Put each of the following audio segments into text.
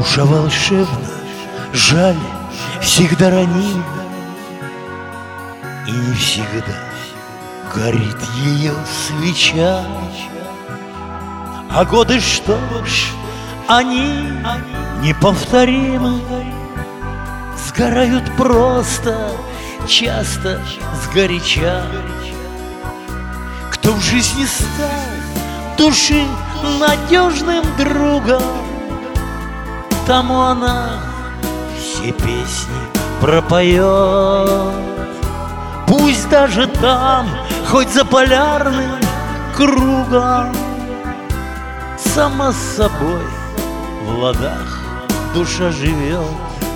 Душа волшебна, жаль, всегда ранима, и не всегда горит ее свеча. А годы, что ж, они неповторимы, сгорают просто, часто сгоряча. Кто в жизни стал души надежным другом, тому она все песни пропоет. Пусть даже там, хоть за полярным кругом, сама с собой в ладах душа живет.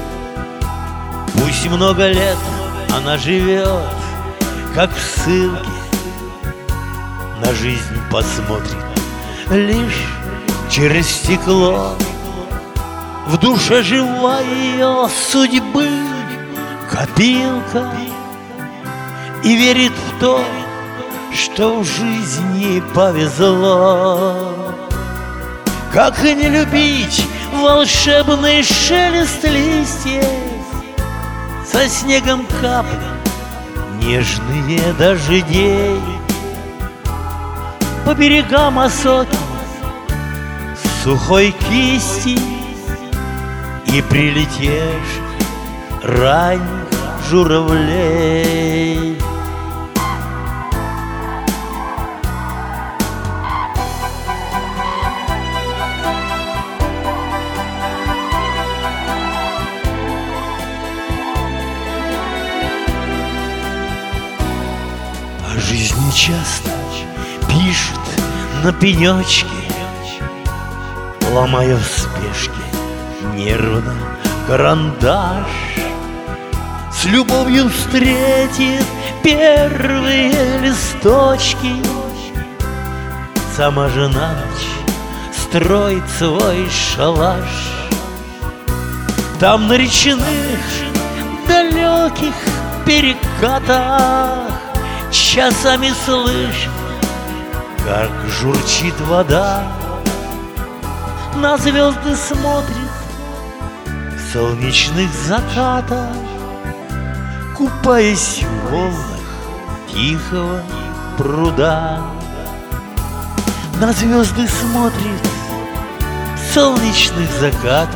Пусть много лет она живет, как в ссылке, на жизнь посмотрит лишь через стекло. В душе жива ее судьбы копилка, и верит в то, что в жизни повезло. Как и не любить волшебный шелест листьев, со снегом капли нежные дождей, по берегам осоки сухой кисти и прилетевших ранних журавлей. О жизни часто пишет на пенечке, ломая в спешке нервно карандаш. С любовью встретит первые листочки, сама же на ночь строит свой шалаш. Там на речных далеких перекатах часами слышно, как журчит вода. На звезды смотрит в солнечных закатах, купаясь в волнах тихого пруда. На звезды смотрит в солнечных закатах,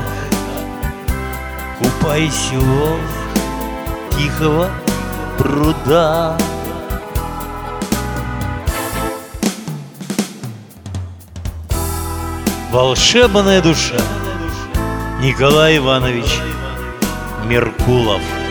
купаясь в волнах тихого пруда. Волшебная душа. Николай Иванович Меркулов.